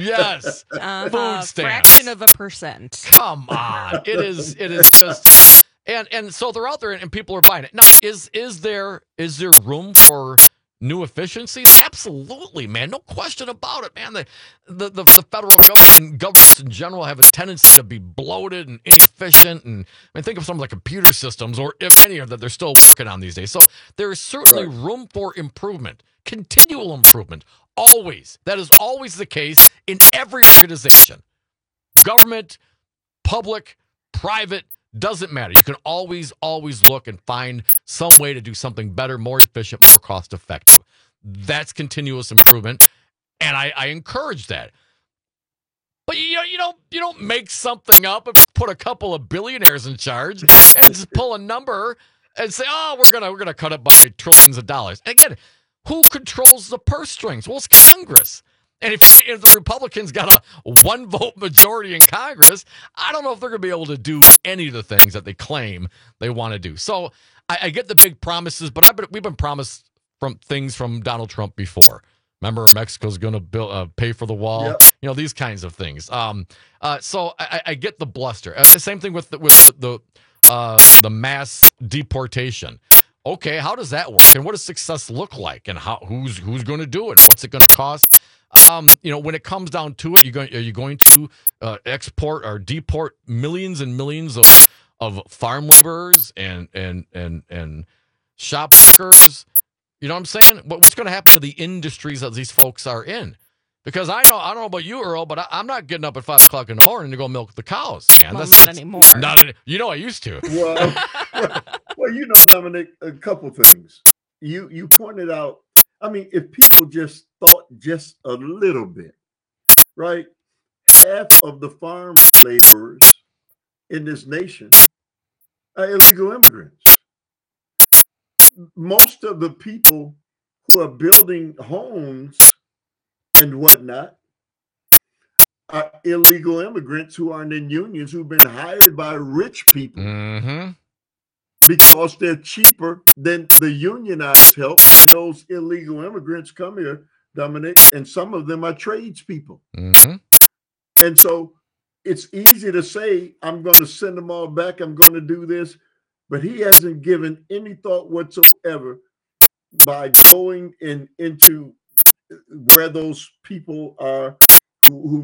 Food stamps. Fraction of a percent. Come on. It is just. And so they're out there and people are buying it. Now, is there room for new efficiencies? Absolutely, man. No question about it, man. The federal government and governments in general have a tendency to be bloated and inefficient. And I mean, think of some of the computer systems, or if any of that they're still working on these days. So there is certainly room for improvement, continual improvement. Always. That is always the case in every organization. Government, public, private, doesn't matter. You can always look and find some way to do something better, more efficient, more cost effective. That's continuous improvement, and I encourage that. But you don't make something up and put a couple of billionaires in charge and just pull a number and say, oh, we're gonna cut it by trillions of dollars. And again, who controls the purse strings? Well, it's Congress. And if the Republicans got a 1-vote majority in Congress, I don't know if they're going to be able to do any of the things that they claim they want to do. So I get the big promises, but we've been promised things from Donald Trump before. Remember, Mexico's going to pay for the wall. Yep. These kinds of things. So I get the bluster. Same thing with the mass deportation. Okay, how does that work? And what does success look like? And who's going to do it? What's it going to cost? When it comes down to it, are you going to export or deport millions and millions of farm laborers and shop workers? You know what I'm saying? What's going to happen to the industries that these folks are in? Because I don't know about you, Earl, but I'm not getting up at 5 o'clock in the morning to go milk the cows, man. Well, not anymore. I used to. Well, Dominic, a couple things. You pointed out. I mean, if people just thought just a little bit, right? Half of the farm laborers in this nation are illegal immigrants. Most of the people who are building homes and whatnot are illegal immigrants who aren't in unions, who've been hired by rich people. Mm-hmm. Because they're cheaper than the unionized help. Those illegal immigrants come here, Dominic, and some of them are tradespeople. Mm-hmm. And so it's easy to say, I'm going to send them all back. I'm going to do this. But he hasn't given any thought whatsoever by going into where those people are who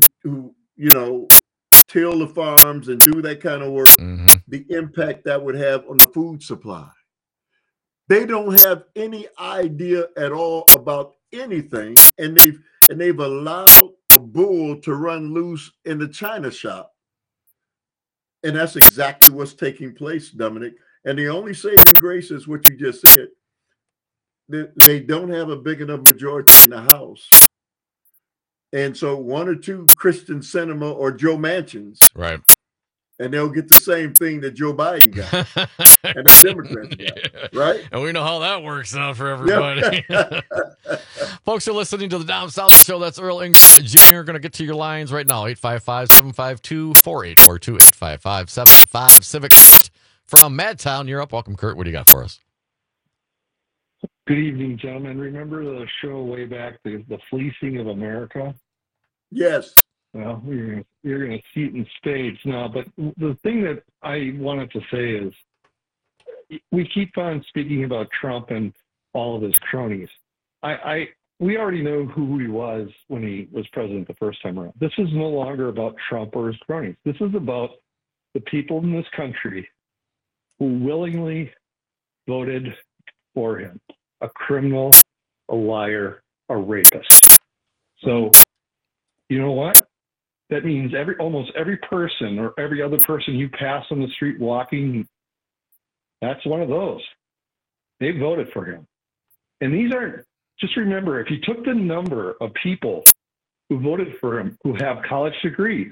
till the farms and do that kind of work, the impact that would have on the food supply. They don't have any idea at all about anything, and they've allowed a bull to run loose in the China shop. And that's exactly what's taking place, Dominic. And the only saving grace is what you just said. They don't have a big enough majority in the House. And so one or two Kristen Sinema or Joe Manchins, right, and they'll get the same thing that Joe Biden got and the Democrats got, right? And we know how that works out for everybody. Yep. Folks are listening to the Dom South Show. That's Earl Ingram Jr. Going to get to your lines right now. 855-752-4842, 855-75-Civic. From Madtown, you're up. Welcome, Kurt. What do you got for us? Good evening, gentlemen. Remember the show way back, the Fleecing of America? Yes. Well, you're going to see it in spades now. But the thing that I wanted to say is we keep on speaking about Trump and all of his cronies. We already know who he was when he was president the first time around. This is no longer about Trump or his cronies. This is about the people in this country who willingly voted for him. A criminal, a liar, a rapist. So, you know what? That means almost every person or every other person you pass on the street walking, that's one of those. They voted for him. And these aren't, just remember, if you took the number of people who voted for him who have college degrees,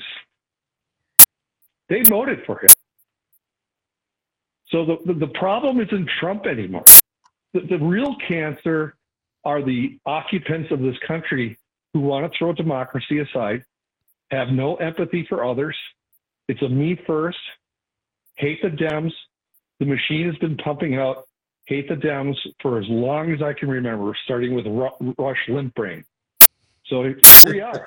they voted for him. So the problem isn't Trump anymore. The real cancer are the occupants of this country who want to throw democracy aside, have no empathy for others. It's a me first, hate the Dems. The machine has been pumping out hate the Dems for as long as I can remember, starting with Rush Limbaugh. So here we are.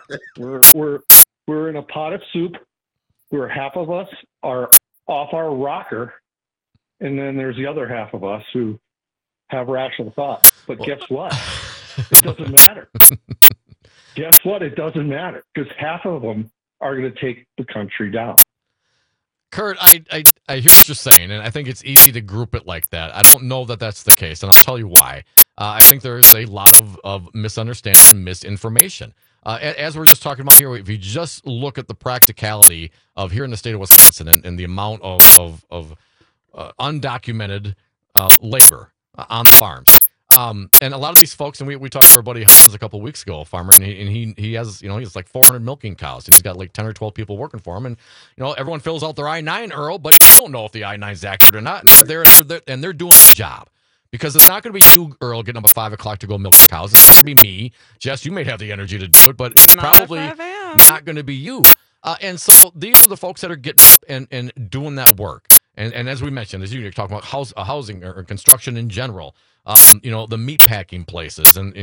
We're in a pot of soup where half of us are off our rocker, and then there's the other half of us who have rational thought. But guess what? It doesn't matter. Guess what? It doesn't matter because half of them are going to take the country down. Kurt, I hear what you're saying, and I think it's easy to group it like that. I don't know that that's the case, and I'll tell you why. I think there's a lot of misunderstanding and misinformation. As we're just talking about here, if you just look at the practicality of here in the state of Wisconsin and the amount of undocumented labor on the farms. And a lot of these folks, and we talked to our buddy Hans a couple of weeks ago, a farmer, and he has, he's like 400 milking cows, and he's got like 10 or 12 people working for him. And, everyone fills out their I-9, Earl, but you don't know if the I-9 is accurate or not. And they're doing the job. Because it's not going to be you, Earl, getting up at 5 o'clock to go milk cows. It's not going to be me. Jess, you may have the energy to do it, but it's probably not going to be you. And so these are the folks that are getting up and doing that work. And as we mentioned, as you're talking about housing or construction in general, the meat packing places and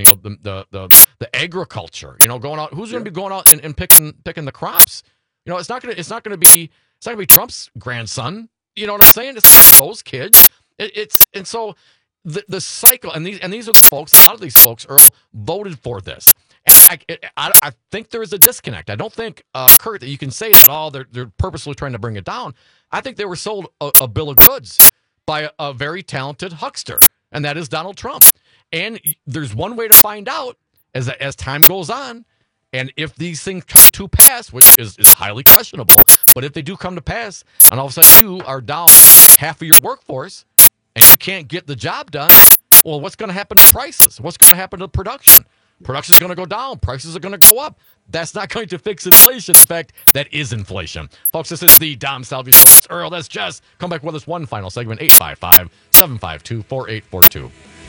the agriculture, going out. Who's going to be going out and picking the crops? It's not going to be Trump's grandson. You know what I'm saying? It's those kids. And so the cycle, and these are the folks. A lot of these folks, Earl, voted for this. And I think there is a disconnect. I don't think, Kurt, that you can say that they're purposely trying to bring it down. I think they were sold a bill of goods by a very talented huckster, and that is Donald Trump. And there's one way to find out as time goes on, and if these things come to pass, which is highly questionable, but if they do come to pass, and all of a sudden you are down half of your workforce, and you can't get the job done, well, what's going to happen to prices? What's going to happen to production? Production is going to go down. Prices are going to go up. That's not going to fix inflation. In fact, that is inflation. Folks, this is the Dom Salvi Show. It's Earl. That's Jess. Come back with us one final segment, 855-752-4842.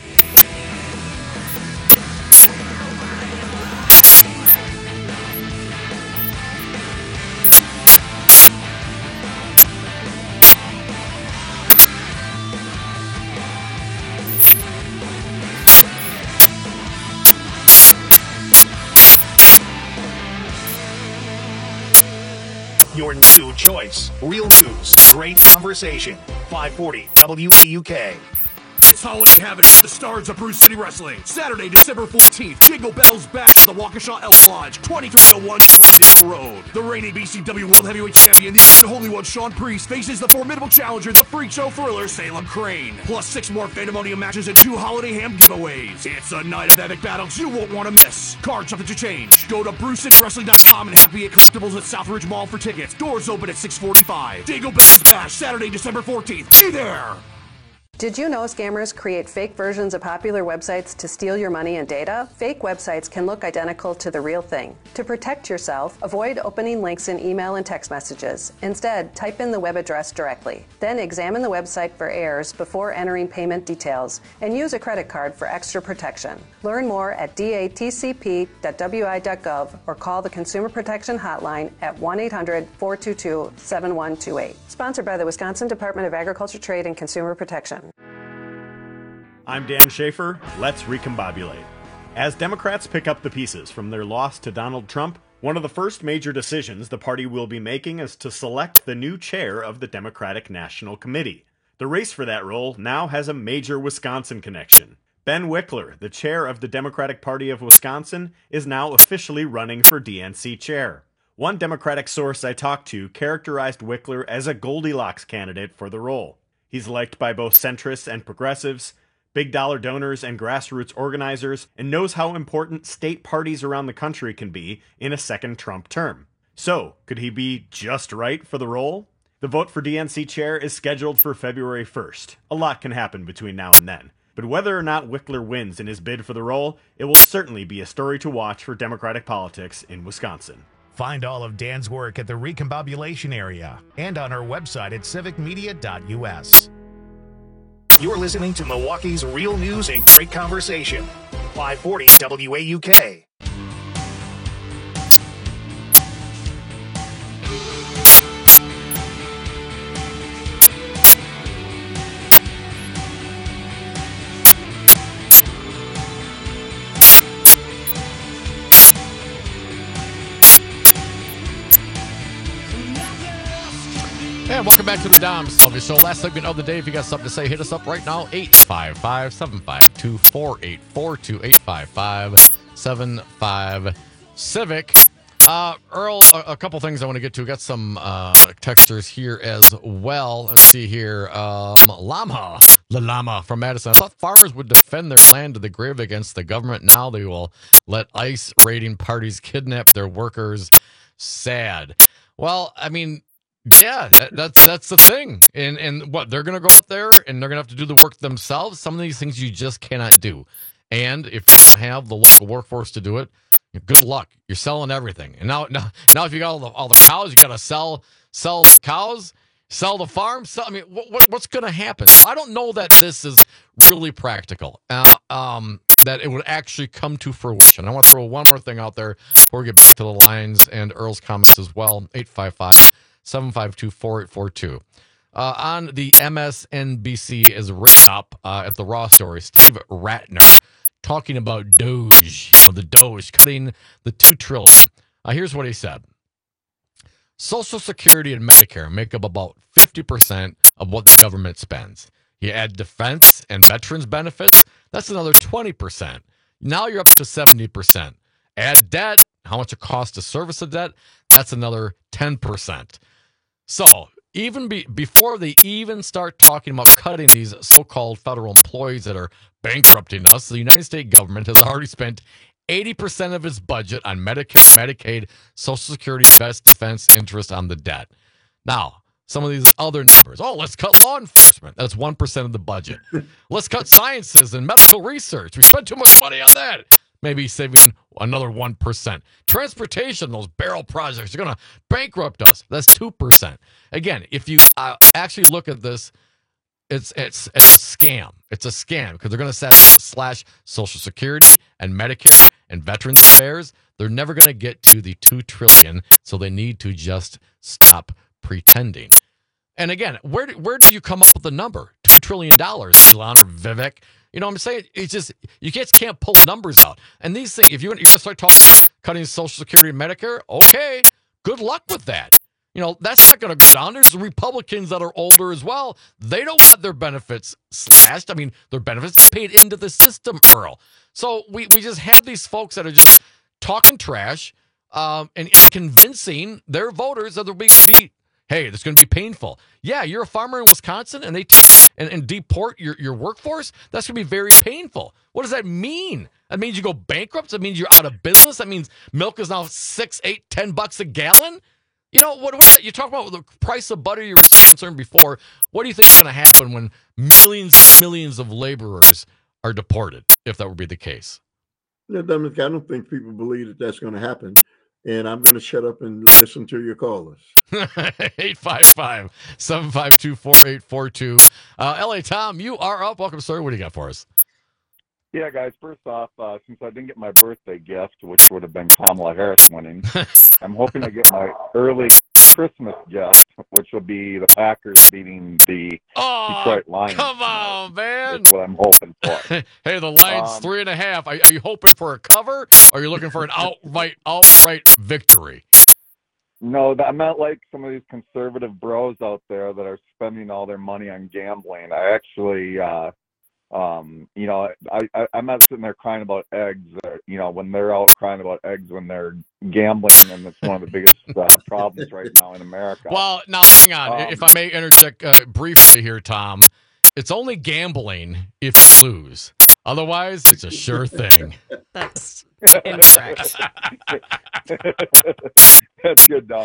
Your new choice. Real news. Great conversation. 540 WEUK. It's holiday havoc with the stars of Bruce City Wrestling. Saturday, December 14th, Jingle Bells back at the Waukesha Elk Lodge, 2301 Swindale Road. The reigning BCW World Heavyweight Champion, the Holy One Sean Priest, faces the formidable challenger, the Freak Show thriller, Salem Crane. Plus 6 more Pandemonium matches and 2 holiday ham giveaways. It's a night of epic battles you won't want to miss. Cards subject to change. Go to BruceCityWrestling.com and Happy at Collectibles at Southridge Mall for tickets. Doors open at 6:45. Jingle Bells Bash, Saturday, December 14th. Be there! Did you know scammers create fake versions of popular websites to steal your money and data? Fake websites can look identical to the real thing. To protect yourself, avoid opening links in email and text messages. Instead, type in the web address directly. Then examine the website for errors before entering payment details and use a credit card for extra protection. Learn more at datcp.wi.gov or call the Consumer Protection Hotline at 1-800-422-7128. Sponsored by the Wisconsin Department of Agriculture, Trade, and Consumer Protection. I'm Dan Schaefer. Let's recombobulate. As Democrats pick up the pieces from their loss to Donald Trump, one of the first major decisions the party will be making is to select the new chair of the Democratic National Committee. The race for that role now has a major Wisconsin connection. Ben Wickler, the chair of the Democratic Party of Wisconsin, is now officially running for DNC chair. One Democratic source I talked to characterized Wickler as a Goldilocks candidate for the role. He's liked by both centrists and progressives, big dollar donors and grassroots organizers, and knows how important state parties around the country can be in a second Trump term. So, could he be just right for the role? The vote for DNC chair is scheduled for February 1st. A lot can happen between now and then. But whether or not Wickler wins in his bid for the role, it will certainly be a story to watch for Democratic politics in Wisconsin. Find all of Dan's work at the Recombobulation Area and on our website at civicmedia.us. You're listening to Milwaukee's Real News and Great Conversation. 540 WAUK. And welcome back to the Dom Sullivan Show. Last segment of the day. If you got something to say, hit us up right now. 855-752-4842. 855-75 Earl, a couple things I want to get to. Got some texters here as well. Let's see here. Llama from Madison. I thought farmers would defend their land to the grave against the government. Now they will let ICE raiding parties kidnap their workers. Sad. Well, I mean, yeah, that's the thing. And what, they're going to go out there and they're going to have to do the work themselves? Some of these things you just cannot do. And if you don't have the local workforce to do it, good luck. You're selling everything. And now if you got all the cows, you got to sell the cows, sell the farm. I mean, what's going to happen? I don't know that this is really practical, that it would actually come to fruition. I want to throw one more thing out there before we get back to the lines and Earl's comments as well. 855-752-4842. On the MSNBC is written up at the Raw story, Steve Ratner talking about Doge, the Doge, cutting the $2 trillion. Here's what he said. Social Security and Medicare make up about 50% of what the government spends. You add defense and veterans benefits, that's another 20%. Now you're up to 70%. Add debt, how much it costs to service a debt, that's another 10%. So even before they even start talking about cutting these so-called federal employees that are bankrupting us, the United States government has already spent 80% of its budget on Medicare, Medicaid, Social Security, defense, interest on the debt. Now, some of these other numbers. Oh, let's cut law enforcement. That's 1% of the budget. Let's cut sciences and medical research. We spend too much money on that. Maybe saving another 1%. Transportation, those barrel projects are going to bankrupt us. That's 2%. Again, if you actually look at this, it's a scam. It's a scam because they're going to slash Social Security and Medicare and Veterans Affairs. They're never going to get to the $2 trillion, so they need to just stop pretending. And again, where do you come up with the number? $2 trillion, Elon or Vivek? You know what I'm saying? It's just, you just can't pull numbers out. And these things, if you're going to start talking about cutting Social Security and Medicare, okay, good luck with that. That's not going to go down. There's Republicans that are older as well. They don't want their benefits slashed. I mean, their benefits paid into the system, Earl. So we just have these folks that are just talking trash and convincing their voters that they'll be, hey, this is going to be painful. Yeah, you're a farmer in Wisconsin and they and deport your workforce. That's going to be very painful. What does that mean? That means you go bankrupt. That means you're out of business. That means milk is now $6, $8, $10 a gallon. What you talk about the price of butter you were concerned before. What do you think is going to happen when millions of laborers are deported, if that would be the case? I don't think people believe that that's going to happen. And I'm going to shut up and listen to your callers. 855-752-4842. L.A. Tom, you are up. Welcome, sir. What do you got for us? Yeah, guys, first off, since I didn't get my birthday gift, which would have been Kamala Harris winning, I'm hoping I get my early Christmas gift, which will be the Packers beating the Detroit Lions. Come on, man. That's what I'm hoping for. Hey, the Lions 3.5. Are you hoping for a cover, or are you looking for an outright victory? No, I meant like some of these conservative bros out there that are spending all their money on gambling. I actually... I'm not sitting there crying about eggs, when they're out crying about eggs when they're gambling, and it's one of the biggest problems right now in America. Well, now hang on. If I may interject briefly here, Tom, it's only gambling if you lose. Otherwise, it's a sure thing. That's incorrect. That's good, Dom.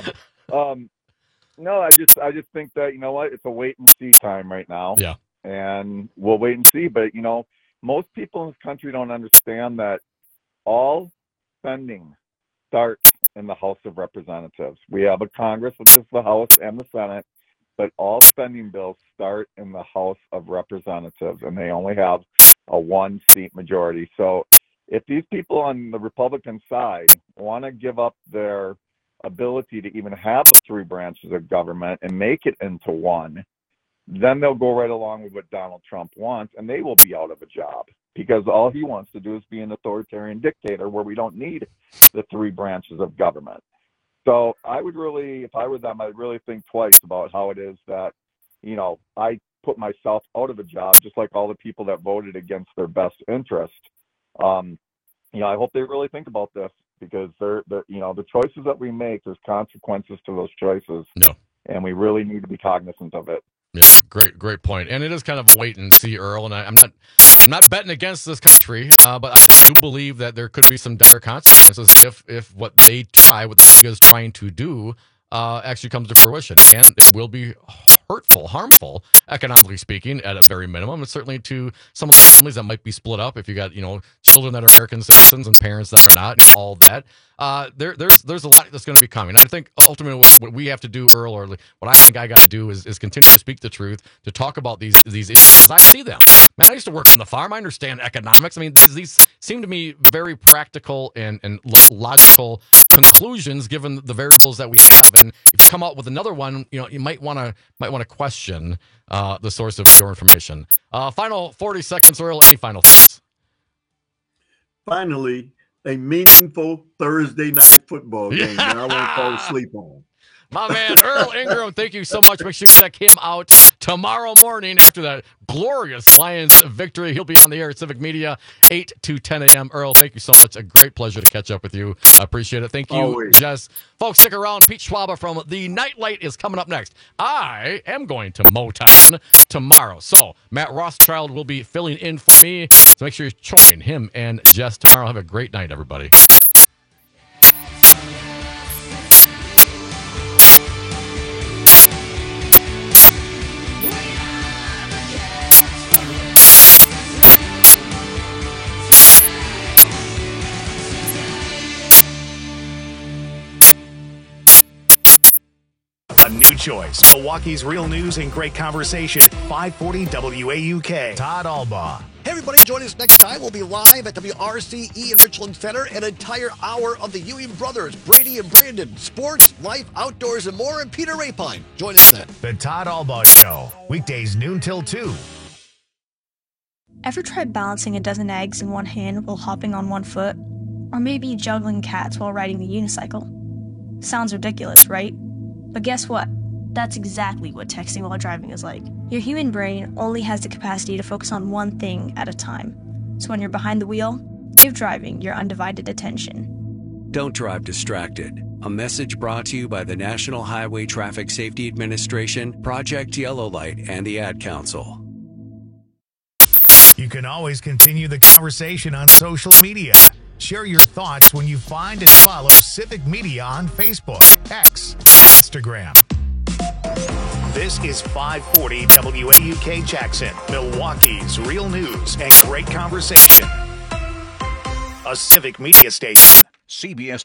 No, I just think that, it's a wait and see time right now. Yeah. And we'll wait and see. But, most people in this country don't understand that all spending starts in the House of Representatives. We have a Congress, which is the House and the Senate, but all spending bills start in the House of Representatives, and they only have a 1-seat majority. So if these people on the Republican side want to give up their ability to even have 3 branches of government and make it into one, then they'll go right along with what Donald Trump wants, and they will be out of a job because all he wants to do is be an authoritarian dictator where we don't need the 3 branches of government. So I would really, if I were them, I'd really think twice about how it is that, I put myself out of a job, just like all the people that voted against their best interest. I hope they really think about this because the choices that we make, there's consequences to those choices. No. And we really need to be cognizant of it. Yeah, great point. And it is kind of a wait and see, Earl. And I'm not betting against this country, but I do believe that there could be some dire consequences if what the league is trying to do actually comes to fruition. And it will be hurtful, harmful, economically speaking, at a very minimum, and certainly to some of the families that might be split up. If you got children that are American citizens and parents that are not, all that. There's a lot that's going to be coming. I think ultimately what we have to do, Earl, or what I think I got to do is continue to speak the truth, to talk about these issues. I see them. Man, I used to work on the farm. I understand economics. I mean, these seem to me very practical and logical conclusions given the variables that we have. And if you come out with another one, you might want to question the source of your information. Final 40 seconds, Earl. Any final thoughts? Finally, a meaningful Thursday night football game that I won't fall asleep on. My man, Earl Ingram, thank you so much. Make sure you check him out tomorrow morning after that glorious Lions victory. He'll be on the air at Civic Media, 8 to 10 a.m. Earl, thank you so much. A great pleasure to catch up with you. I appreciate it. Thank you, always. Jess. Folks, stick around. Pete Schwaba from The Nightlight is coming up next. I am going to Motown tomorrow. So Matt Rothschild will be filling in for me. So make sure you join him and Jess tomorrow. Have a great night, everybody. A new choice. Milwaukee's real news and great conversation. 540 WAUK. Todd Albaugh. Hey, everybody, join us next time. We'll be live at WRCE in Richland Center. An entire hour of the Ewing Brothers, Brady and Brandon. Sports, life, outdoors, and more. And Peter Rapine. Join us then. The Todd Albaugh Show. Weekdays noon till 2. Ever tried balancing a dozen eggs in one hand while hopping on one foot? Or maybe juggling cats while riding the unicycle? Sounds ridiculous, right? But guess what? That's exactly what texting while driving is like. Your human brain only has the capacity to focus on one thing at a time. So when you're behind the wheel, give driving your undivided attention. Don't drive distracted. A message brought to you by the National Highway Traffic Safety Administration, Project Yellow Light, and the Ad Council. You can always continue the conversation on social media. Share your thoughts when you find and follow Civic Media on Facebook, X, Instagram. This is 540 WAUK Jackson, Milwaukee's real news and great conversation. A Civic Media station. CBS